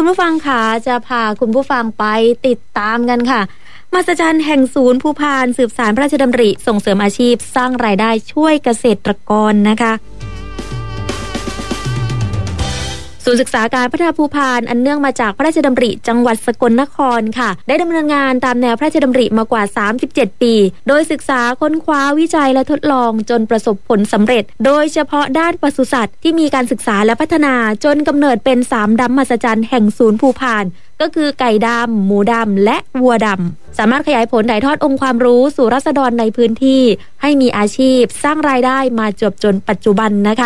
คุณผู้ฟังค่ะจะพาคุณผู้ฟังไปติดตามกันค่ะมหัศจรรย์แห่งศูนย์ภูพานสืบสานพระราชดำริส่งเสริมอาชีพสร้างรายได้ช่วยเกษตรกรนะคะศูนย์ศึกษาการพัฒนาภูพานอันเนื่องมาจากพระราชดำริจังหวัดสกลนครค่ะได้ดำเนินงานตามแนวพระราชดำริมากว่า37ปีโดยศึกษาค้นคว้าวิจัยและทดลองจนประสบผลสำเร็จโดยเฉพาะด้านปศุสัตว์ที่มีการศึกษาและพัฒนาจนกำเนิดเป็น3ดำมหัศจรรย์แห่งศูนย์ภูพานก็คือไก่ดำหมูดำและวัวดำสามารถขยายผลถ่ายทอดองค์ความรู้สู่ราษฎรในพื้นที่ให้มีอาชีพสร้างรายได้มาจนปัจจุบันนะคะ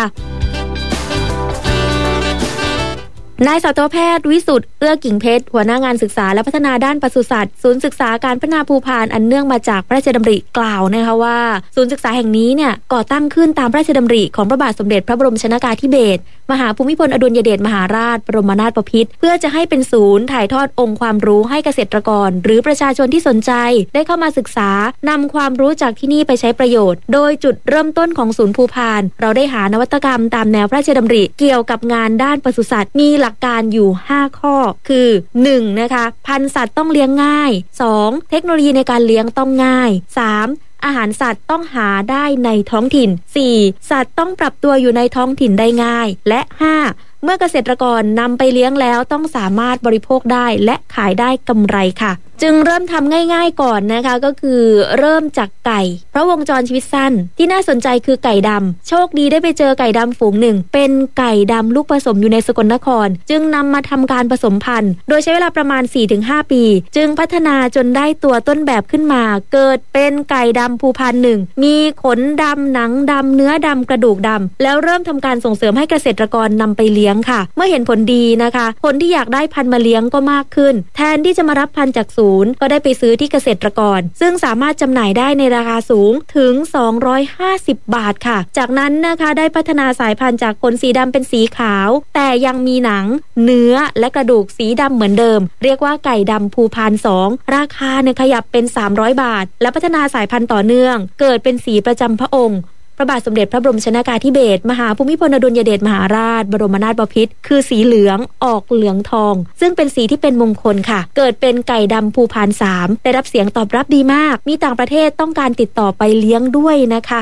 นายสัตวแพทย์วิสุทธิ์เอื้อกิ่งเพชรหัวหน้างานศึกษาและพัฒนาด้านปศุสัตว์ศูนย์ศึกษาการพัฒนาภูพานอันเนื่องมาจากพระราชดำริกล่าวนะคะว่าศูนย์ศึกษาแห่งนี้เนี่ยก่อตั้งขึ้นตามพระราชดำริของพระบาทสมเด็จพระบรมชนกาธิเบศรมหาภูมิพลอดุลยเดชมหาราชบรมนาถบพิตรเพื่อจะให้เป็นศูนย์ถ่ายทอดองค์ความรู้ให้เกษตรกรหรือประชาชนที่สนใจได้เข้ามาศึกษานำความรู้จากที่นี่ไปใช้ประโยชน์โดยจุดเริ่มต้นของศูนย์ภูพานเราได้หานวัตกรรมตามแนวพระราชดำริเกี่ยวกับงานด้านปศุสัตว์มีหลักการอยู่5 ข้อคือ 1. นะคะพันธุ์สัตว์ต้องเลี้ยงง่าย 2. เทคโนโลยีในการเลี้ยงต้องง่าย 3. อาหารสัตว์ต้องหาได้ในท้องถิ่น 4. สัตว์ต้องปรับตัวอยู่ในท้องถิ่นได้ง่ายและ 5. เมื่อเกษตรกรนำไปเลี้ยงแล้วต้องสามารถบริโภคได้และขายได้กำไรค่ะจึงเริ่มทำง่ายๆก่อนนะคะก็คือเริ่มจากไก่เพราะวงจรชีวิตสั้นที่น่าสนใจคือไก่ดำโชคดีได้ไปเจอไก่ดำฝูงหนึ่งเป็นไก่ดำลูกผสมอยู่ในสกลนครจึงนำมาทำการผสมพันธุ์โดยใช้เวลาประมาณ 4-5 ปีจึงพัฒนาจนได้ตัวต้นแบบขึ้นมาเกิดเป็นไก่ดำภูพานหนึ่งมีขนดำหนังดำเนื้อดำกระดูกดำแล้วเริ่มทำการส่งเสริมให้เกษตรกรนำไปเลี้ยงค่ะเมื่อเห็นผลดีนะคะคนที่อยากได้พันธุ์มาเลี้ยงก็มากขึ้นแทนที่จะมารับพันธุ์จากศูนย์ก็ได้ไปซื้อที่เกษตรกรซึ่งสามารถจำหน่ายได้ในราคาสูงถึง250 บาทค่ะจากนั้นนะคะได้พัฒนาสายพันธุ์จากขนสีดำเป็นสีขาวแต่ยังมีหนังเนื้อและกระดูกสีดำเหมือนเดิมเรียกว่าไก่ดำภูพาน2ราคาเนี่ยขยับเป็น300 บาทและพัฒนาสายพันธุ์ต่อเนื่องเกิดเป็นสีประจำพระองค์พระบาทสมเด็จพระบรมชนกาธิเบศรมหาภูมิพลอดุลยเดชมหาราชบรมนาถบพิตรคือสีเหลืองออกเหลืองทองซึ่งเป็นสีที่เป็นมงคลค่ะเกิดเป็นไก่ดำภูพาน3ได้รับเสียงตอบรับดีมากมีต่างประเทศต้องการติดต่อไปเลี้ยงด้วยนะคะ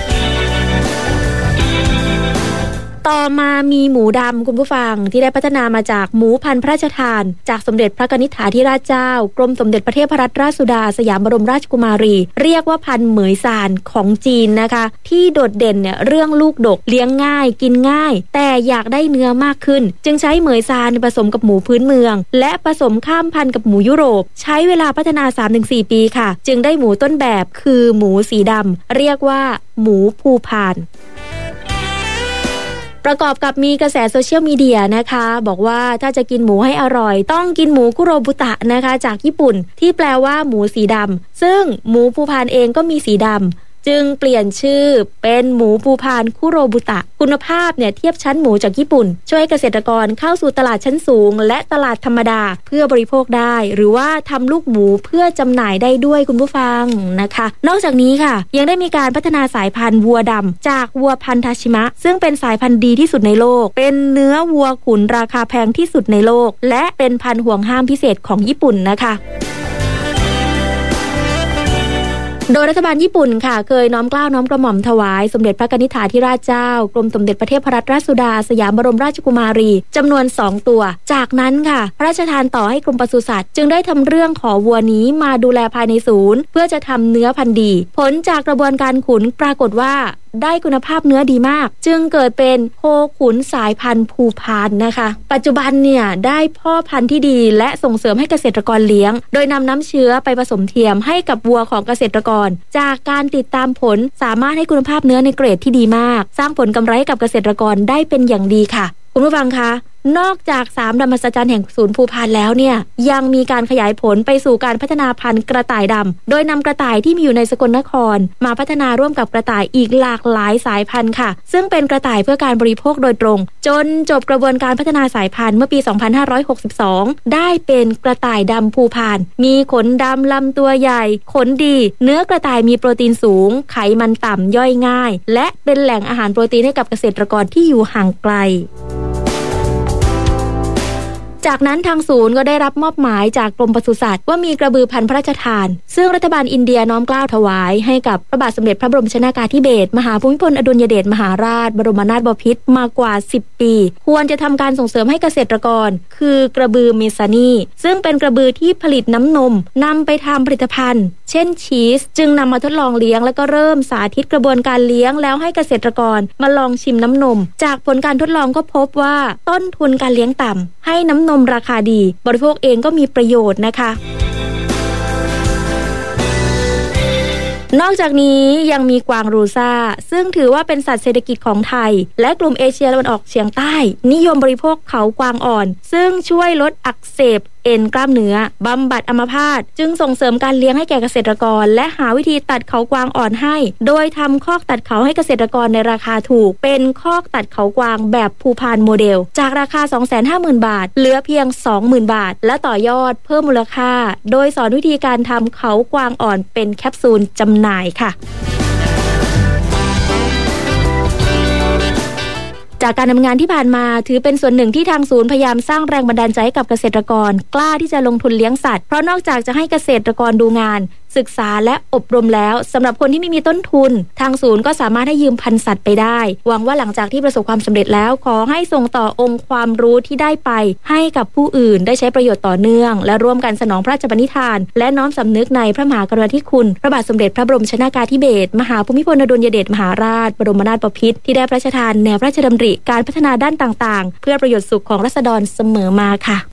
ต่อมามีหมูดำคุณผู้ฟังที่ได้พัฒนามาจากหมูพันธุ์พระราชทานจากสมเด็จพระกนิษฐาธิราชเจ้ากรมสมเด็จพระเทพรัตนราชสุดาสยามบรมราชกุมารีเรียกว่าพันธุ์เหมยซานของจีนนะคะที่โดดเด่นเนี่ยเรื่องลูกดกเลี้ยงง่ายกินง่ายแต่อยากได้เนื้อมากขึ้นจึงใช้เหมยซานผสมกับหมูพื้นเมืองและผสมข้ามพันธุ์กับหมูยุโรปใช้เวลาพัฒนา 3-4 ปีค่ะจึงได้หมูต้นแบบคือหมูสีดำเรียกว่าหมูภูพานประกอบกับมีกระแสโซเชียลมีเดียนะคะบอกว่าถ้าจะกินหมูให้อร่อยต้องกินหมูคุโรบุตะนะคะจากญี่ปุ่นที่แปลว่าหมูสีดำซึ่งหมูภูพานเองก็มีสีดำจึงเปลี่ยนชื่อเป็นหมูภูพานคุโรบุตะคุณภาพเนี่ยเทียบชั้นหมูจากญี่ปุ่นช่วยเกษตรกรเข้าสู่ตลาดชั้นสูงและตลาดธรรมดาเพื่อบริโภคได้หรือว่าทำลูกหมูเพื่อจำหน่ายได้ด้วยคุณผู้ฟังนะคะนอกจากนี้ค่ะยังได้มีการพัฒนาสายพันธุ์วัวดำจากวัวพันธุ์ทาชิมะซึ่งเป็นสายพันธุ์ดีที่สุดในโลกเป็นเนื้อวัวขุนราคาแพงที่สุดในโลกและเป็นพันธุ์ห่วงห้ามพิเศษของญี่ปุ่นนะคะโดยรัฐบาลญี่ปุ่นค่ะเคยน้อมเกล้าน้อมกระหม่อมถวายสมเด็จพระกนิษฐาธิราชเจ้ากรมสมเด็จพระเทพรัตนราชสุดาสยามบรมราชกุมารีจำนวน2 ตัวจากนั้นค่ะพระราชทานต่อให้กรมปศุสัตว์จึงได้ทำเรื่องขอวัวนี้มาดูแลภายในศูนย์เพื่อจะทำเนื้อพันธุ์ดีผลจากกระบวนการขุนปรากฏว่าได้คุณภาพเนื้อดีมากจึงเกิดเป็นโคขุนสายพันธุ์ภูพานนะคะปัจจุบันเนี่ยได้พ่อพันธุ์ที่ดีและส่งเสริมให้เกษตรกรเลี้ยงโดยนำน้ำเชื้อไปผสมเทียมให้กับวัวของเกษตรกรจากการติดตามผลสามารถให้คุณภาพเนื้อในเกรดที่ดีมากสร้างผลกำไรให้กับเกษตรกรได้เป็นอย่างดีค่ะคุณผู้ฟังคะนอกจาก3ดำมหัศจรรย์แห่งศูนย์ภูพานแล้วเนี่ยยังมีการขยายผลไปสู่การพัฒนาพันธุ์กระต่ายดำโดยนำกระต่ายที่มีอยู่ในสกลนครมาพัฒนาร่วมกับกระต่ายอีกหลากหลายสายพันธุ์ค่ะซึ่งเป็นกระต่ายเพื่อการบริโภคโดยตรงจนจบกระบวนการพัฒนาสายพันธุ์เมื่อปี 2562 ได้เป็นกระต่ายดำภูพานมีขนดำลำตัวใหญ่ขนดีเนื้อกระต่ายมีโปรตีนสูงไขมันต่ำย่อยง่ายและเป็นแหล่งอาหารโปรตีนให้กับเกษตรกรที่อยู่ห่างไกลจากนั้นทางศูนย์ก็ได้รับมอบหมายจากกรมปศุสัตว์ว่ามีกระบือพันธุ์พระราชทานซึ่งรัฐบาลอินเดียน้อมเกล้าถวายให้กับพระบาทสมเด็จพระบรมชนกาธิเบศรมหาภูมิพลอดุลยเดชมหาราชบรมนาถบพิตรมากว่า10ปีควรจะทำการส่งเสริมให้เกษตรกรคือกระบือเมซานีซึ่งเป็นกระบือที่ผลิตน้ำนมนำไปทำผลิตภัณฑ์เช่นชีสจึงนำมาทดลองเลี้ยงแล้วก็เริ่มสาธิตกระบวนการเลี้ยงแล้วให้เกษตรกรมาลองชิมน้ำนมจากผลการทดลองก็พบว่าต้นทุนการเลี้ยงต่ำให้น้ำนมราคาดีบริโภคเองก็มีประโยชน์นะคะนอกจากนี้ยังมีกวางรูซ่าซึ่งถือว่าเป็นสัตว์เศรษฐกิจของไทยและกลุ่มเอเชียตะวันออกเฉียงใต้นิยมบริโภคเขากวางอ่อนซึ่งช่วยลดอักเสบเอ็นกล้ามเนื้อบำบัดอัมพาตจึงส่งเสริมการเลี้ยงให้แก่เกษตรกรและหาวิธีตัดเขากวางอ่อนให้โดยทำคอกตัดเขาให้เกษตรกรในราคาถูกเป็นคอกตัดเขากวางแบบภูพานโมเดลจากราคา 250,000 บาทเหลือเพียง 20,000 บาทและต่อยอดเพิ่มมูลค่าโดยสอนวิธีการทำเขากวางอ่อนเป็นแคปซูลจำหน่ายค่ะจากการทำงานที่ผ่านมาถือเป็นส่วนหนึ่งที่ทางศูนย์พยายามสร้างแรงบันดาลใจให้กับเกษตรกรกล้าที่จะลงทุนเลี้ยงสัตว์เพราะนอกจากจะให้เกษตรกรดูงานศึกษาและอบรมแล้วสำหรับคนที่ไม่มีต้นทุนทางศูนย์ก็สามารถให้ยืมพันธุ์สัตว์ไปได้หวังว่าหลังจากที่ประสบความสำเร็จแล้วขอให้ส่งต่อองค์ความรู้ที่ได้ไปให้กับผู้อื่นได้ใช้ประโยชน์ต่อเนื่องและร่วมกันสนองพระราชปณิธานและน้อมสำนึกในพระมหากรุณาธิคุณพระบาทสมเด็จพระบรมชนกาธิเบศรมหาภูมิพลอดุลยเดชมหาราชบรมนาถบพิตรที่ได้พระราชทานแนวพระราชดำริการพัฒนาด้านต่างๆเพื่อประโยชน์สุขของราษฎรเสมอมาค่ะ